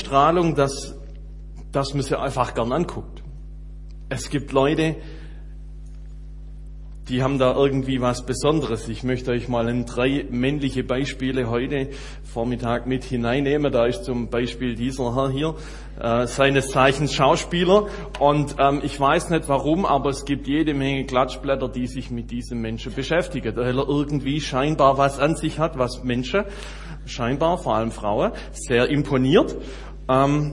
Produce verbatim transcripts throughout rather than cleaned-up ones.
Ausstrahlung, dass, dass man sie einfach gern anguckt. Es gibt Leute, die haben da irgendwie was Besonderes. Ich möchte euch mal in drei männliche Beispiele heute Vormittag mit hineinnehmen. Da ist zum Beispiel dieser Herr hier, äh, seines Zeichens Schauspieler. Und ähm, ich weiß nicht warum, aber es gibt jede Menge Klatschblätter, die sich mit diesem Menschen beschäftigen, weil er irgendwie scheinbar was an sich hat, was Menschen, scheinbar vor allem Frauen, sehr imponiert. Ähm,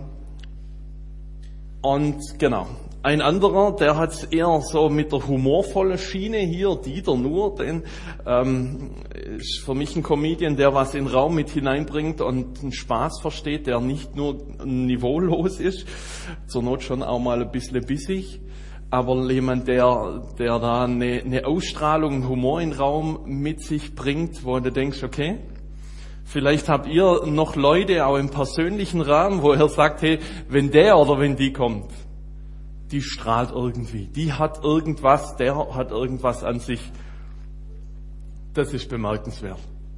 und genau. Ein anderer, der hat es eher so mit der humorvollen Schiene hier, Dieter Nuhr, den ähm, ist für mich ein Comedian, der was in den Raum mit hineinbringt und einen Spaß versteht, der nicht nur niveaulos ist, zur Not schon auch mal ein bisschen bissig, aber jemand, der, der da eine, eine Ausstrahlung, einen Humor in den Raum mit sich bringt, wo du denkst, okay, vielleicht habt ihr noch Leute, auch im persönlichen Rahmen, wo ihr sagt, hey, wenn der oder wenn die kommt, die strahlt irgendwie, die hat irgendwas, der hat irgendwas an sich. Das ist bemerkenswert.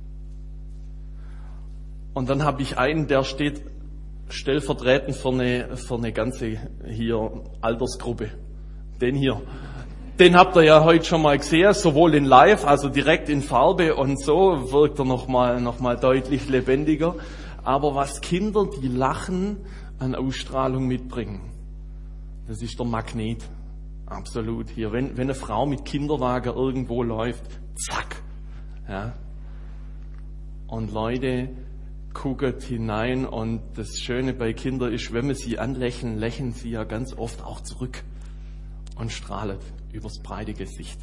Und dann habe ich einen, der steht stellvertretend für eine, für eine ganze hier Altersgruppe. Den hier. Den habt ihr ja heute schon mal gesehen, sowohl in live, also direkt in Farbe und so, wirkt er nochmal, noch mal deutlich lebendiger. Aber was Kinder, die lachen, an Ausstrahlung mitbringen, das ist der Magnet. Absolut hier. Wenn, wenn eine Frau mit Kinderwagen irgendwo läuft, zack. Ja. Und Leute gucken hinein und das Schöne bei Kindern ist, wenn wir sie anlächeln, lächeln sie ja ganz oft auch zurück und strahlen übers breite Gesicht.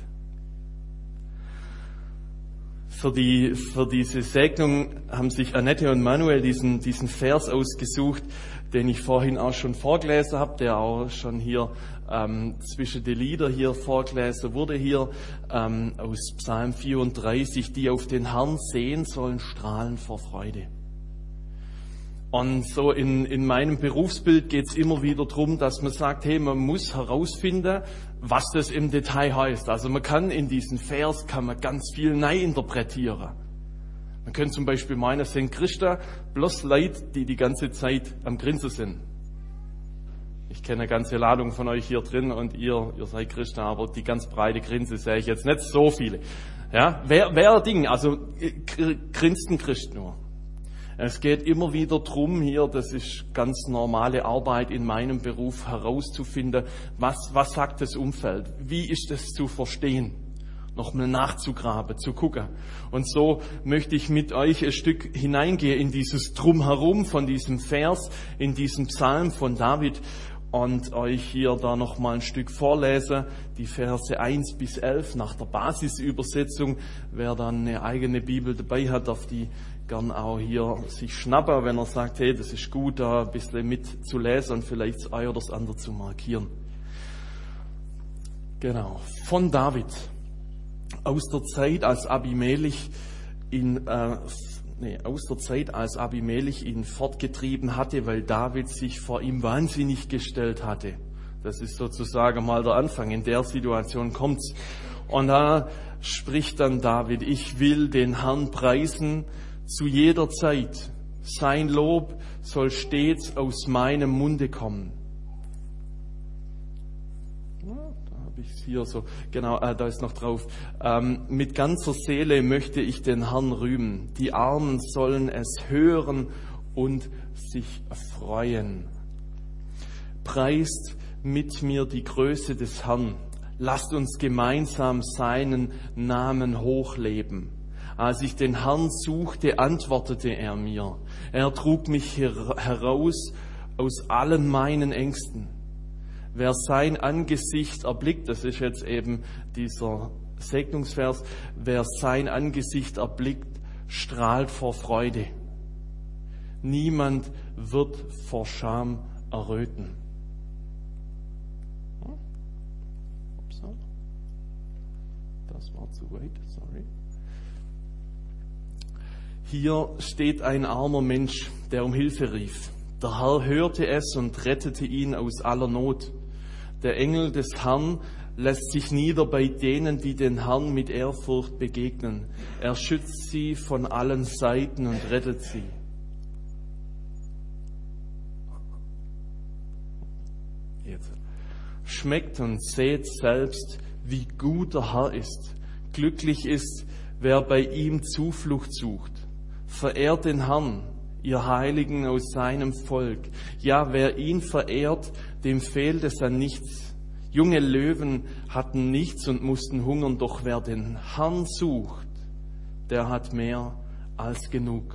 Für die, für diese Segnung haben sich Annette und Manuel diesen, diesen Vers ausgesucht, den ich vorhin auch schon vorgelesen habe, der auch schon hier ähm, zwischen den Liedern hier vorgelesen wurde, hier ähm, aus Psalm vierunddreißig, die auf den Herrn sehen sollen, strahlen vor Freude. Und so in, in meinem Berufsbild geht es immer wieder darum, dass man sagt, hey, man muss herausfinden, was das im Detail heißt. Also man kann in diesen Vers kann man ganz viel neu interpretieren. Man könnte zum Beispiel meinen, es sind Christen bloß Leute, die die ganze Zeit am Grinsen sind. Ich kenne eine ganze Ladung von euch hier drin und ihr, ihr seid Christen, aber die ganz breite Grinse sehe ich jetzt nicht so viele. Ja, wer, wer Ding, also grinst ein Christ nur. Es geht immer wieder drum hier, das ist ganz normale Arbeit in meinem Beruf, herauszufinden, was, was sagt das Umfeld, wie ist das zu verstehen, nochmal nachzugraben, zu gucken. Und so möchte ich mit euch ein Stück hineingehen in dieses Drumherum von diesem Vers, in diesem Psalm von David und euch hier da nochmal ein Stück vorlesen, die Verse eins bis elf nach der Basisübersetzung. Wer dann eine eigene Bibel dabei hat, darf die gern auch hier sich schnappen, wenn er sagt, hey, das ist gut, da ein bisschen mit zu lesen und vielleicht das eine oder das andere zu markieren. Genau, von David. Aus der Zeit, als Abimelech ihn, äh, nee, aus der Zeit, als Abimelech ihn fortgetrieben hatte, weil David sich vor ihm wahnsinnig gestellt hatte. Das ist sozusagen mal der Anfang. In der Situation kommt's. Und da spricht dann David, ich will den Herrn preisen zu jeder Zeit. Sein Lob soll stets aus meinem Munde kommen. Hier so, genau, äh, da ist noch drauf. Ähm, mit ganzer Seele möchte ich den Herrn rühmen. Die Armen sollen es hören und sich freuen. Preist mit mir die Größe des Herrn. Lasst uns gemeinsam seinen Namen hochleben. Als ich den Herrn suchte, antwortete er mir. Er trug mich her- heraus aus allen meinen Ängsten. Wer sein Angesicht erblickt, das ist jetzt eben dieser Segnungsvers, wer sein Angesicht erblickt, strahlt vor Freude. Niemand wird vor Scham erröten. Das war zu weit, sorry. Hier steht ein armer Mensch, der um Hilfe rief. Der Herr hörte es und rettete ihn aus aller Not. Der Engel des Herrn lässt sich nieder bei denen, die den Herrn mit Ehrfurcht begegnen. Er schützt sie von allen Seiten und rettet sie. Jetzt. Schmeckt und seht selbst, wie gut der Herr ist. Glücklich ist, wer bei ihm Zuflucht sucht. Verehrt den Herrn, ihr Heiligen aus seinem Volk. Ja, wer ihn verehrt, dem fehlt es an nichts. Junge Löwen hatten nichts und mussten hungern, doch wer den Herrn sucht, der hat mehr als genug.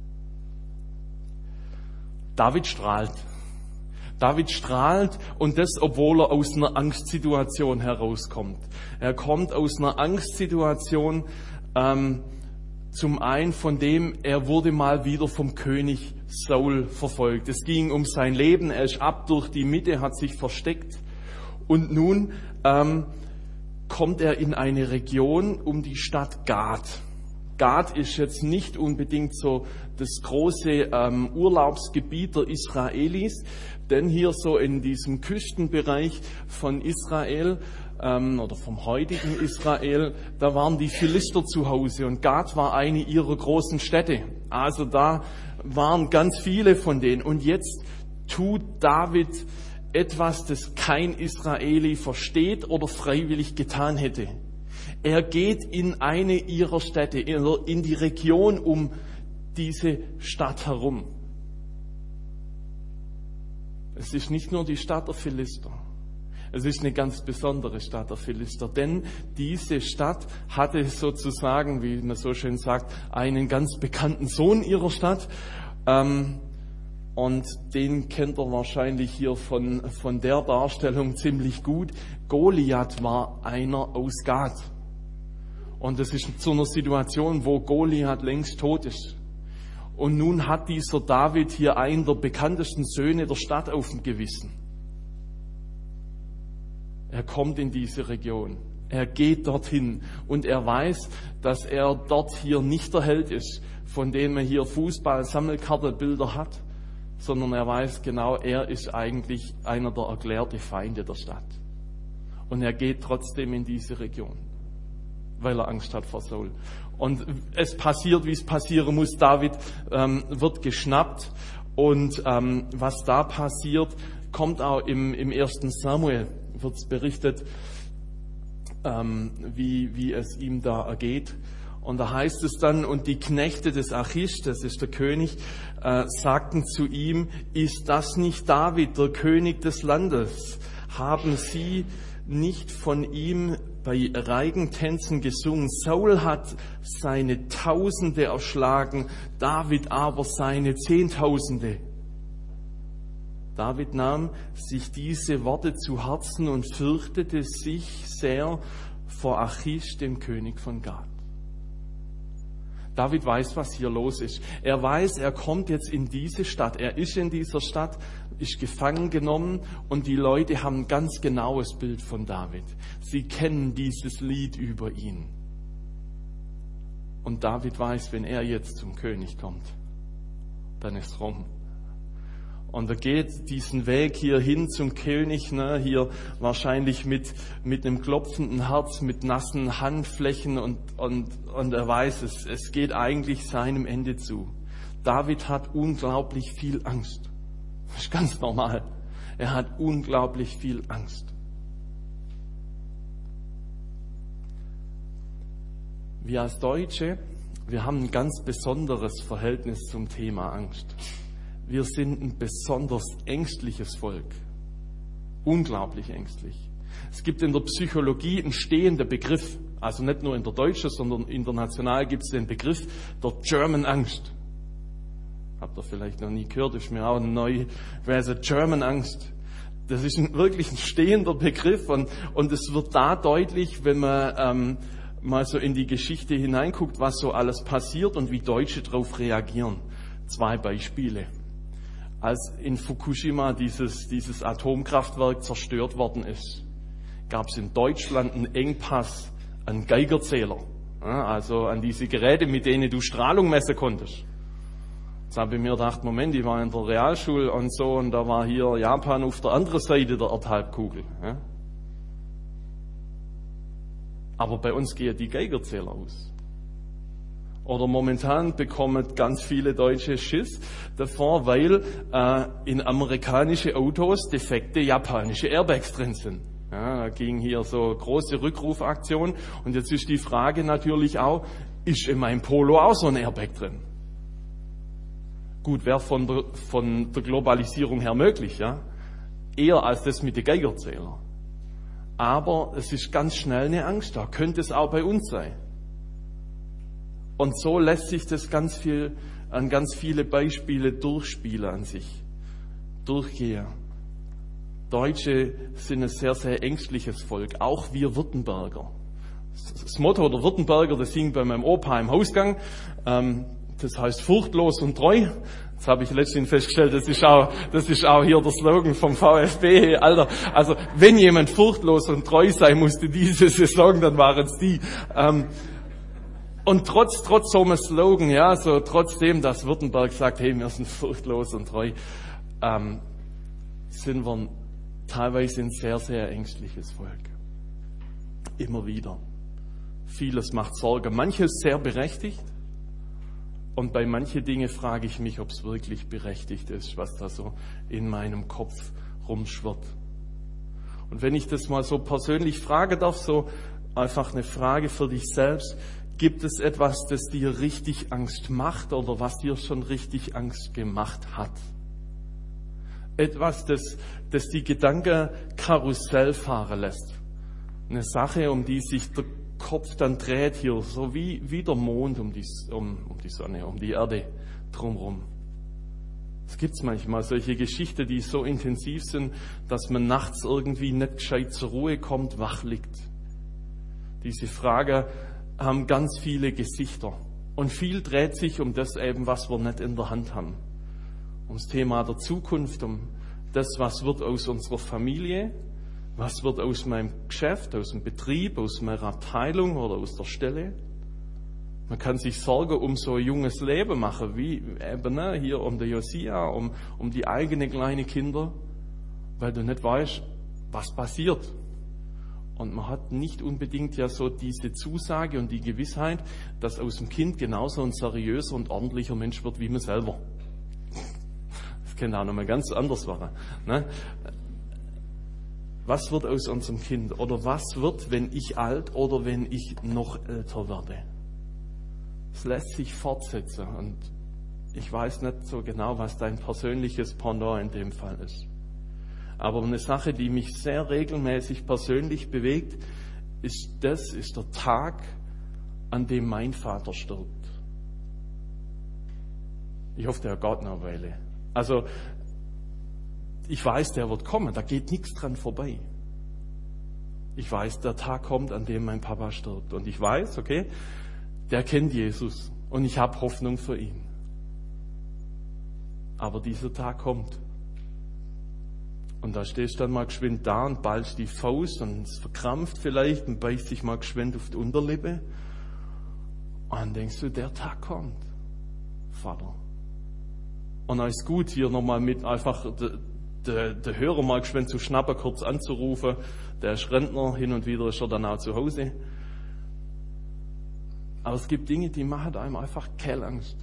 David strahlt. David strahlt und das, obwohl er aus einer Angstsituation herauskommt. Er kommt aus einer Angstsituation, ähm, zum einen von dem, er wurde mal wieder vom König Saul verfolgt. Es ging um sein Leben, er ist ab durch die Mitte, hat sich versteckt und nun ähm, kommt er in eine Region um die Stadt Gad. Gad ist jetzt nicht unbedingt so das große ähm, Urlaubsgebiet der Israelis, denn hier so in diesem Küstenbereich von Israel ähm, oder vom heutigen Israel, da waren die Philister zu Hause und Gad war eine ihrer großen Städte. Also da waren ganz viele von denen und jetzt tut David etwas, das kein Israeli versteht oder freiwillig getan hätte. Er geht in eine ihrer Städte, in die Region um diese Stadt herum. Es ist nicht nur die Stadt der Philister. Es ist eine ganz besondere Stadt der Philister, denn diese Stadt hatte sozusagen, wie man so schön sagt, einen ganz bekannten Sohn ihrer Stadt. Ähm, und den kennt er wahrscheinlich hier von, von der Darstellung ziemlich gut. Goliath war einer aus Gad. Und es ist zu einer Situation, wo Goliath längst tot ist. Und nun hat dieser David hier einen der bekanntesten Söhne der Stadt auf dem Gewissen. Er kommt in diese Region. Er geht dorthin und er weiß, dass er dort hier nicht der Held ist, von dem er hier Fußball-Sammelkartenbilder hat, sondern er weiß genau, er ist eigentlich einer der erklärten Feinde der Stadt. Und er geht trotzdem in diese Region, weil er Angst hat vor Saul. Und es passiert, wie es passieren muss. David ähm, wird geschnappt und ähm, was da passiert, kommt auch im, im ersten Samuel, wird es berichtet, ähm, wie, wie es ihm da ergeht. Und da heißt es dann, und die Knechte des Achish, das ist der König, äh, sagten zu ihm, ist das nicht David, der König des Landes? Haben sie nicht von ihm bei Reigentänzen gesungen? Saul hat seine Tausende erschlagen, David aber seine Zehntausende. David nahm sich diese Worte zu Herzen und fürchtete sich sehr vor Achish, dem König von Gad. David weiß, was hier los ist. Er weiß, er kommt jetzt in diese Stadt. Er ist in dieser Stadt, ist gefangen genommen und die Leute haben ein ganz genaues Bild von David. Sie kennen dieses Lied über ihn. Und David weiß, wenn er jetzt zum König kommt, dann ist rum. Und er geht diesen Weg hier hin zum König, ne, hier wahrscheinlich mit, mit einem klopfenden Herz, mit nassen Handflächen und, und, und er weiß es, es geht eigentlich seinem Ende zu. David hat unglaublich viel Angst. Das ist ganz normal. Er hat unglaublich viel Angst. Wir als Deutsche, wir haben ein ganz besonderes Verhältnis zum Thema Angst. Wir sind ein besonders ängstliches Volk. Unglaublich ängstlich. Es gibt in der Psychologie einen stehenden Begriff, also nicht nur in der deutschen, sondern international gibt es den Begriff der German Angst. Habt ihr vielleicht noch nie gehört, ist mir auch neu. Wer ist German Angst? Das ist ein, wirklich ein stehender Begriff und, und es wird da deutlich, wenn man ähm, mal so in die Geschichte hineinguckt, was so alles passiert und wie Deutsche darauf reagieren. Zwei Beispiele. Als in Fukushima dieses, dieses Atomkraftwerk zerstört worden ist, gab es in Deutschland einen Engpass an Geigerzähler, ja, also an diese Geräte, mit denen du Strahlung messen konntest. Jetzt habe ich mir gedacht, Moment, ich war in der Realschule und so und da war hier Japan auf der anderen Seite der Erdhalbkugel. Ja. Aber bei uns gehen die Geigerzähler aus. Oder momentan bekommen ganz viele Deutsche Schiss davor, weil äh, in amerikanische Autos defekte japanische Airbags drin sind. Ja, da ging hier so große Rückrufaktion. Und jetzt ist die Frage natürlich auch, ist in meinem Polo auch so ein Airbag drin? Gut, wäre von der, von der Globalisierung her möglich, ja. Eher als das mit den Geigerzählern. Aber es ist ganz schnell eine Angst da. Könnte es auch bei uns sein? Und so lässt sich das ganz viel, an ganz viele Beispiele durchspielen an sich. Durchgehen. Deutsche sind ein sehr, sehr ängstliches Volk. Auch wir Württemberger. Das Motto der Württemberger, das hing bei meinem Opa im Hausgang. Ähm, das heißt furchtlos und treu. Das habe ich letztens festgestellt, das ist auch, das ist auch hier der Slogan vom VfB. Alter, also wenn jemand furchtlos und treu sein musste diese Saison, dann waren es die. Ähm, und trotz, trotz so einem Slogan, ja, so trotzdem, dass Württemberg sagt, hey, wir sind furchtlos und treu, ähm, sind wir teilweise ein sehr, sehr ängstliches Volk. Immer wieder. Vieles macht Sorge, manches sehr berechtigt. Und bei manchen Dingen frage ich mich, ob es wirklich berechtigt ist, was da so in meinem Kopf rumschwirrt. Und wenn ich das mal so persönlich fragen darf, so einfach eine Frage für dich selbst, gibt es etwas, das dir richtig Angst macht oder was dir schon richtig Angst gemacht hat? Etwas, das, das die Gedanken Karussell fahren lässt. Eine Sache, um die sich der Kopf dann dreht hier, so wie, wie der Mond um die, um, um die Sonne, um die Erde drumherum. Es gibt manchmal solche Geschichten, die so intensiv sind, dass man nachts irgendwie nicht gescheit zur Ruhe kommt, wach liegt. Diese Fragen haben ganz viele Gesichter. Und viel dreht sich um das eben, was wir nicht in der Hand haben. Ums Thema der Zukunft, um das, was wird aus unserer Familie, was wird aus meinem Geschäft, aus dem Betrieb, aus meiner Abteilung oder aus der Stelle? Man kann sich Sorgen um so ein junges Leben machen, wie eben ne, hier um der Josia, um, um die eigenen kleinen Kinder, weil du nicht weißt, was passiert. Und man hat nicht unbedingt ja so diese Zusage und die Gewissheit, dass aus dem Kind genauso ein seriöser und ordentlicher Mensch wird wie man selber. Das kann auch nochmal ganz anders werden. Ne? Was wird aus unserem Kind? Oder was wird, wenn ich alt oder wenn ich noch älter werde? Es lässt sich fortsetzen und ich weiß nicht so genau, was dein persönliches Pendant in dem Fall ist. Aber eine Sache, die mich sehr regelmäßig persönlich bewegt, ist das, ist der Tag, an dem mein Vater stirbt. Ich hoffe, der geht noch eine Weile. Also, ich weiß, der wird kommen, da geht nichts dran vorbei. Ich weiß, der Tag kommt, an dem mein Papa stirbt. Und ich weiß, okay, der kennt Jesus und ich habe Hoffnung für ihn. Aber dieser Tag kommt. Und da stehst du dann mal geschwind da und ballst die Faust und es verkrampft vielleicht und beißt sich mal geschwind auf die Unterlippe. Und dann denkst du, der Tag kommt, Vater. Und dann ist gut, hier nochmal mit einfach der, der, der Hörer mal geschwind zu schnappen, kurz anzurufen. Der ist Rentner, hin und wieder ist er dann auch zu Hause. Aber es gibt Dinge, die machen einem einfach keine Angst.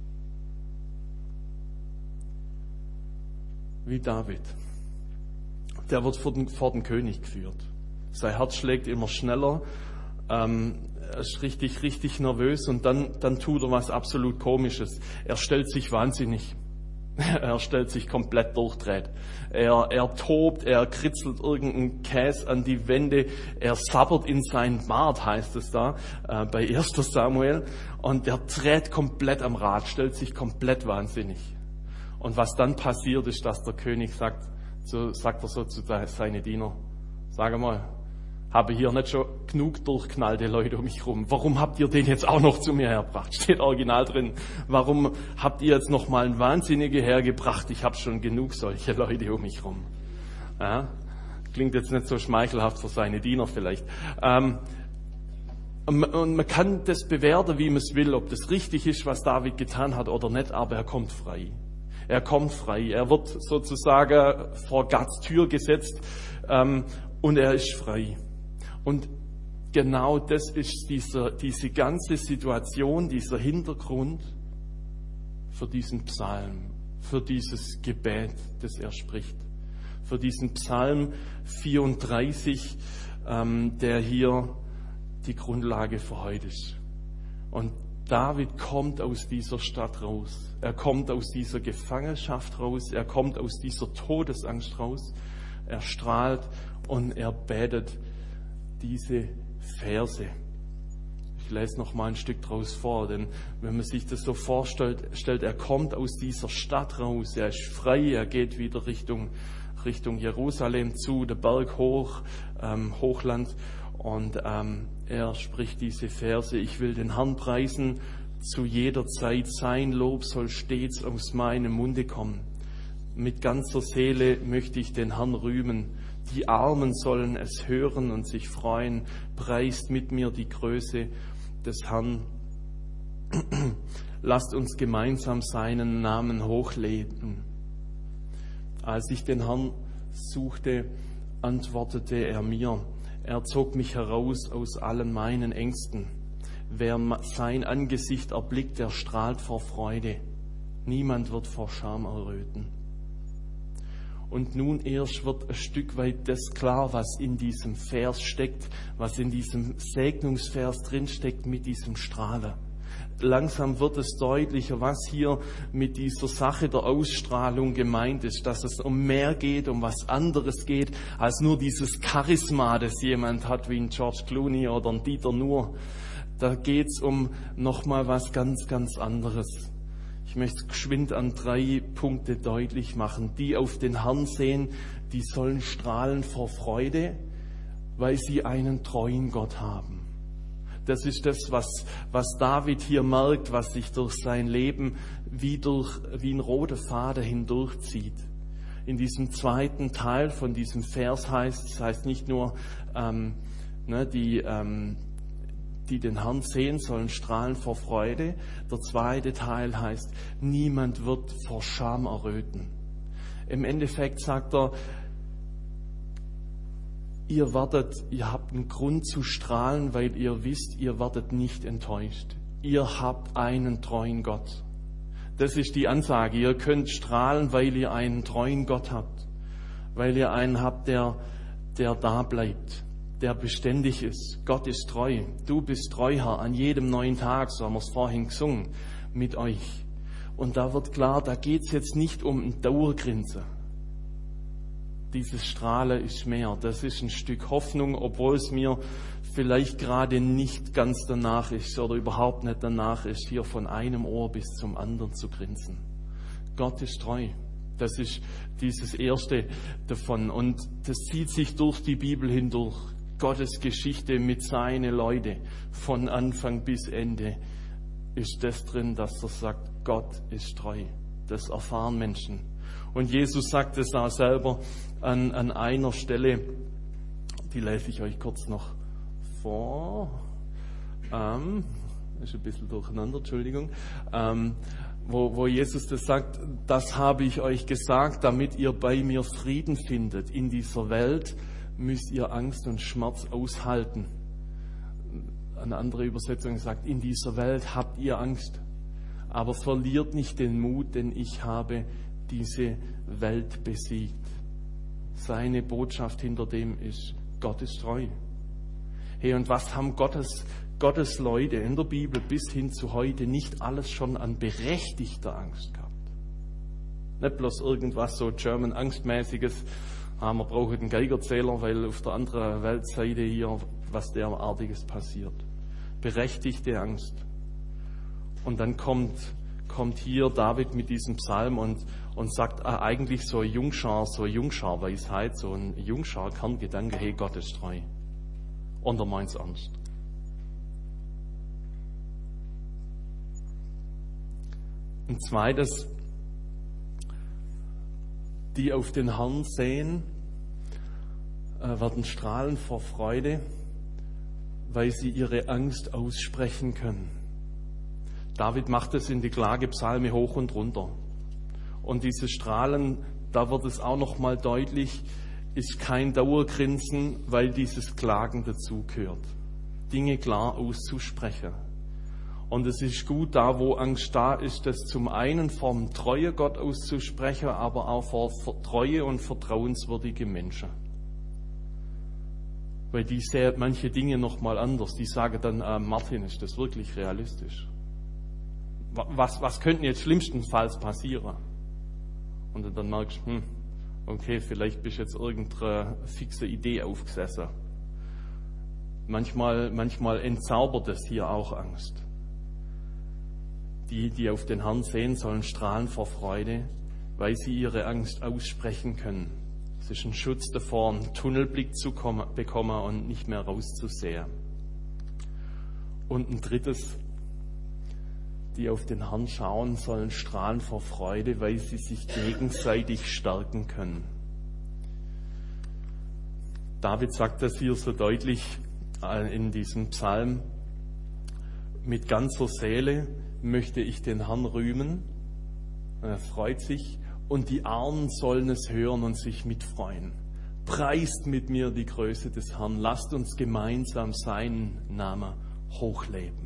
Wie David. Der wird vor den, vor den König geführt. Sein Herz schlägt immer schneller. Ähm, er ist richtig, richtig nervös und dann, dann tut er was absolut Komisches. Er stellt sich wahnsinnig. Er stellt sich komplett durchdreht. Er, er tobt, er kritzelt irgendeinen Käse an die Wände, er sabbert in seinen Bart, heißt es da, äh, bei erster Samuel. Und er dreht komplett am Rad, stellt sich komplett wahnsinnig. Und was dann passiert ist, dass der König sagt, so sagt er so zu seinen Dienern, sag mal, habe hier nicht schon genug durchknallte Leute um mich rum. Warum habt ihr den jetzt auch noch zu mir hergebracht? Steht original drin. Warum habt ihr jetzt noch mal einen Wahnsinnigen hergebracht? Ich habe schon genug solche Leute um mich rum. Ja? Klingt jetzt nicht so schmeichelhaft für seine Diener vielleicht. Ähm, und man kann das bewerten, wie man es will, ob das richtig ist, was David getan hat oder nicht, aber er kommt frei. Er kommt frei. Er wird sozusagen vor Gottes Tür gesetzt ähm, und er ist frei. Und genau das ist dieser, diese ganze Situation, dieser Hintergrund für diesen Psalm, für dieses Gebet, das er spricht. Für diesen Psalm vierunddreißig, ähm, der hier die Grundlage für heute ist. Und David kommt aus dieser Stadt raus. Er kommt aus dieser Gefangenschaft raus. Er kommt aus dieser Todesangst raus. Er strahlt und er betet diese Verse. Ich lese noch mal ein Stück draus vor, denn wenn man sich das so vorstellt, stellt, er kommt aus dieser Stadt raus. Er ist frei. Er geht wieder Richtung, Richtung Jerusalem zu, der Berg hoch, ähm, Hochland. Und ähm, er spricht diese Verse: Ich will den Herrn preisen zu jeder Zeit, sein Lob soll stets aus meinem Munde kommen. Mit ganzer Seele möchte ich den Herrn rühmen. Die Armen sollen es hören und sich freuen. Preist mit mir die Größe des Herrn. Lasst uns gemeinsam seinen Namen hochleben. Als ich den Herrn suchte, antwortete er mir. Er zog mich heraus aus allen meinen Ängsten. Wer sein Angesicht erblickt, der strahlt vor Freude. Niemand wird vor Scham erröten. Und nun erst wird ein Stück weit das klar, was in diesem Vers steckt, was in diesem Segnungsvers drinsteckt mit diesem Strahlen. Langsam wird es deutlicher, was hier mit dieser Sache der Ausstrahlung gemeint ist, dass es um mehr geht, um was anderes geht, als nur dieses Charisma, das jemand hat, wie ein George Clooney oder ein Dieter Nuhr. Da geht es um nochmal was ganz, ganz anderes. Ich möchte es geschwind an drei Punkte deutlich machen. Die auf den Herrn sehen, die sollen strahlen vor Freude, weil sie einen treuen Gott haben. Das ist das, was, was David hier merkt, was sich durch sein Leben wie, durch, wie ein roter Faden hindurchzieht. In diesem zweiten Teil von diesem Vers heißt es, heißt nicht nur, ähm, ne, die, ähm, die den Herrn sehen, sollen strahlen vor Freude. Der zweite Teil heißt, niemand wird vor Scham erröten. Im Endeffekt sagt er, Ihr werdet, ihr habt einen Grund zu strahlen, weil ihr wisst, ihr werdet nicht enttäuscht. Ihr habt einen treuen Gott. Das ist die Ansage. Ihr könnt strahlen, weil ihr einen treuen Gott habt. Weil ihr einen habt, der, der da bleibt, der beständig ist. Gott ist treu. Du bist treu, Herr, an jedem neuen Tag, so haben wir es vorhin gesungen, mit euch. Und da wird klar, da geht es jetzt nicht um ein Dauergrinsen. Dieses Strahlen ist mehr. Das ist ein Stück Hoffnung, obwohl es mir vielleicht gerade nicht ganz danach ist oder überhaupt nicht danach ist, hier von einem Ohr bis zum anderen zu grinsen. Gott ist treu. Das ist dieses Erste davon. Und das zieht sich durch die Bibel hindurch. Gottes Geschichte mit seinen Leuten von Anfang bis Ende ist das drin, dass er sagt, Gott ist treu. Das erfahren Menschen. Und Jesus sagt es auch selber an, an einer Stelle, die lese ich euch kurz noch vor, ähm, ist ein bisschen durcheinander, Entschuldigung, ähm, wo, wo Jesus das sagt, das habe ich euch gesagt, damit ihr bei mir Frieden findet. In dieser Welt müsst ihr Angst und Schmerz aushalten. Eine andere Übersetzung sagt, in dieser Welt habt ihr Angst, aber verliert nicht den Mut, denn ich habe diese Welt besiegt. Seine Botschaft hinter dem ist, Gott ist treu. Hey, und was haben Gottes, Gottes Leute in der Bibel bis hin zu heute nicht alles schon an berechtigter Angst gehabt? Nicht bloß irgendwas so German Angstmäßiges, ah, wir brauchen einen Geigerzähler, weil auf der anderen Weltseite hier was derartiges passiert. Berechtigte Angst. Und dann kommt kommt hier David mit diesem Psalm und, und sagt äh, eigentlich so ein Jungschar, so eine Jungschar-Weisheit, so ein Jungschar-Kerngedanke, hey, Gott ist treu. Und er meint's ernst. Ein zweites, die auf den Herrn sehen, äh, werden strahlen vor Freude, weil sie ihre Angst aussprechen können. David macht es in die Klagepsalme hoch und runter. Und dieses Strahlen, da wird es auch noch mal deutlich, ist kein Dauergrinsen, weil dieses Klagen dazugehört. Dinge klar auszusprechen. Und es ist gut, da wo Angst da ist, das zum einen vom treuen Gott auszusprechen, aber auch vor treue und vertrauenswürdige Menschen. Weil die sehen manche Dinge nochmal anders. Die sagen dann, äh, Martin, ist das wirklich realistisch? Was, was könnte jetzt schlimmstenfalls passieren? Und dann merkst du, hm, okay, vielleicht bist du jetzt irgendeine fixe Idee aufgesessen. Manchmal, manchmal entzaubert es hier auch Angst. Die, die auf den Herrn sehen, sollen strahlen vor Freude, weil sie ihre Angst aussprechen können. Es ist ein Schutz davor, einen Tunnelblick zu kommen, bekommen und nicht mehr rauszusehen. Und ein drittes, die auf den Herrn schauen, sollen strahlen vor Freude, weil sie sich gegenseitig stärken können. David sagt das hier so deutlich in diesem Psalm: Mit ganzer Seele möchte ich den Herrn rühmen. Er freut sich. Und die Armen sollen es hören und sich mitfreuen. Preist mit mir die Größe des Herrn. Lasst uns gemeinsam seinen Namen hochleben.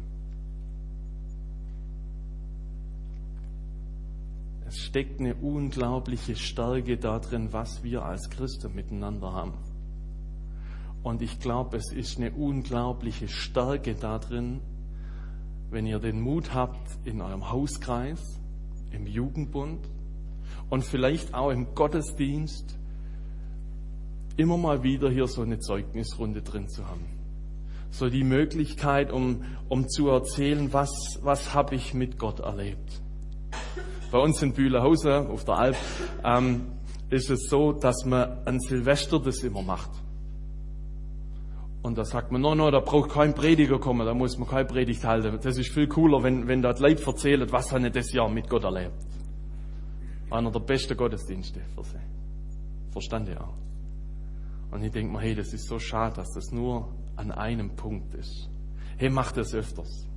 Es steckt eine unglaubliche Stärke darin, was wir als Christen miteinander haben. Und ich glaube, es ist eine unglaubliche Stärke darin, wenn ihr den Mut habt, in eurem Hauskreis, im Jugendbund und vielleicht auch im Gottesdienst immer mal wieder hier so eine Zeugnisrunde drin zu haben. So die Möglichkeit, um, um zu erzählen, was, was habe ich mit Gott erlebt. Bei uns in Bühlehausen auf der Alp ähm, ist es so, dass man an Silvester das immer macht. Und da sagt man, no, no, da braucht kein Prediger kommen, da muss man keine Predigt halten. Das ist viel cooler, wenn, wenn da die Leute erzählen, was haben sie das Jahr mit Gott erlebt. Einer der besten Gottesdienste für sie. Verstand ihr auch. Und ich denke mir, hey, das ist so schade, dass das nur an einem Punkt ist. Hey, mach das öfters.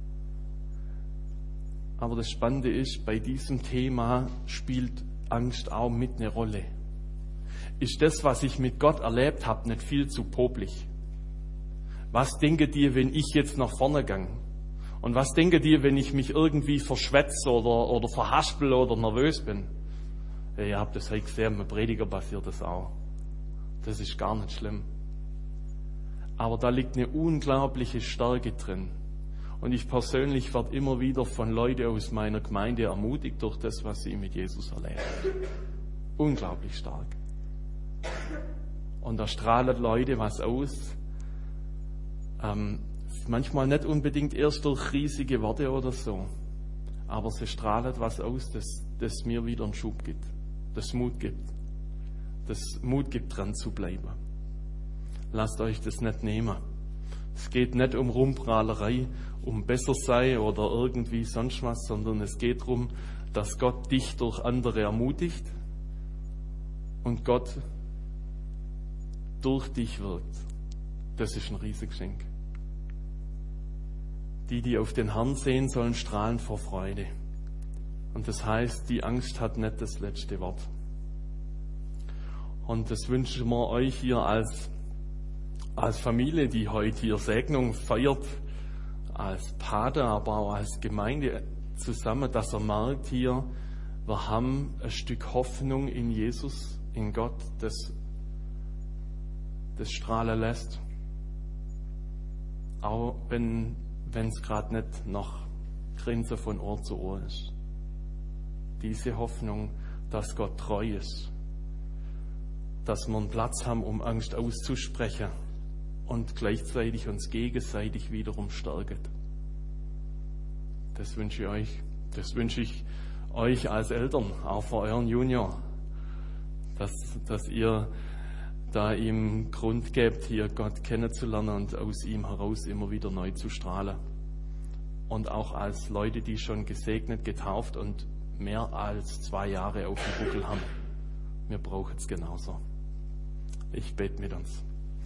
Aber das Spannende ist, bei diesem Thema spielt Angst auch mit eine Rolle. Ist das, was ich mit Gott erlebt habe, nicht viel zu popelig? Was denken die, wenn ich jetzt nach vorne gehe? Und was denken die, wenn ich mich irgendwie verschwätze oder, oder verhaspel oder nervös bin? Ja, ihr habt das heute gesehen, mit Prediger passiert das auch. Das ist gar nicht schlimm. Aber da liegt eine unglaubliche Stärke drin. Und ich persönlich werde immer wieder von Leuten aus meiner Gemeinde ermutigt durch das, was sie mit Jesus erleben. Unglaublich stark. Und da strahlen Leute was aus. Ähm, manchmal nicht unbedingt erst durch riesige Worte oder so. Aber sie strahlen was aus, das, das mir wieder einen Schub gibt. Das Mut gibt. Das Mut gibt, dran zu bleiben. Lasst euch das nicht nehmen. Es geht nicht um Rumprahlerei, um besser sein oder irgendwie sonst was, sondern es geht darum, dass Gott dich durch andere ermutigt und Gott durch dich wirkt. Das ist ein Riesengeschenk. Die, die auf den Herrn sehen, sollen strahlen vor Freude. Und das heißt, die Angst hat nicht das letzte Wort. Und das wünschen wir euch hier als, als Familie, die heute hier Segnung feiert, als Pater, aber auch als Gemeinde zusammen, dass er merkt hier, wir haben ein Stück Hoffnung in Jesus, in Gott, das, das strahlen lässt. Auch wenn wenn es gerade nicht noch Grenze von Ohr zu Ohr ist. Diese Hoffnung, dass Gott treu ist, dass wir einen Platz haben, um Angst auszusprechen und gleichzeitig uns gegenseitig wiederum stärken. Das wünsche ich euch. Das wünsche ich euch als Eltern, auch für euren Junior, dass, dass ihr da ihm Grund gebt, hier Gott kennenzulernen und aus ihm heraus immer wieder neu zu strahlen. Und auch als Leute, die schon gesegnet, getauft und mehr als zwei Jahre auf dem Buckel haben. Wir brauchen es genauso. Ich bete mit uns.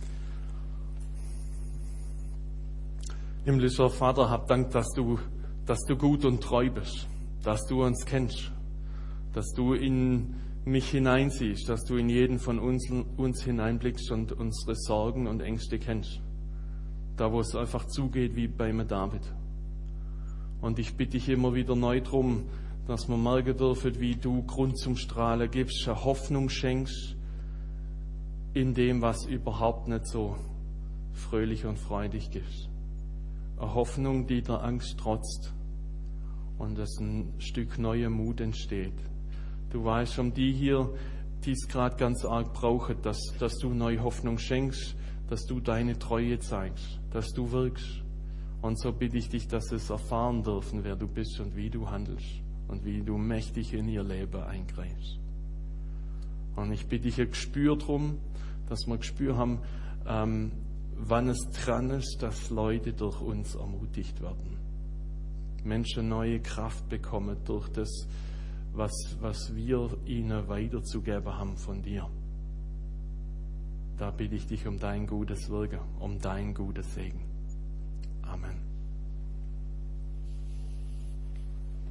Himmlischer Vater, hab Dank, dass du, dass du gut und treu bist, dass du uns kennst, dass du in mich hineinsiehst, dass du in jeden von uns, uns hineinblickst und unsere Sorgen und Ängste kennst. Da, wo es einfach zugeht wie beim David. Und ich bitte dich immer wieder neu drum, dass wir merken dürfen, wie du Grund zum Strahlen gibst, eine Hoffnung schenkst in dem, was überhaupt nicht so fröhlich und freudig ist. Eine Hoffnung, die der Angst trotzt und dass ein Stück neuer Mut entsteht. Du weißt, um die hier, die es gerade ganz arg brauchen, dass, dass du neue Hoffnung schenkst, dass du deine Treue zeigst, dass du wirkst. Und so bitte ich dich, dass sie es erfahren dürfen, wer du bist und wie du handelst und wie du mächtig in ihr Leben eingreifst. Und ich bitte dich ein Gespür drum, dass wir ein Gespür haben, ähm, wann es dran ist, dass Leute durch uns ermutigt werden. Menschen neue Kraft bekommen durch das, was, was wir ihnen weiterzugeben haben von dir. Da bitte ich dich um dein gutes Wirken, um dein gutes Segen. Amen.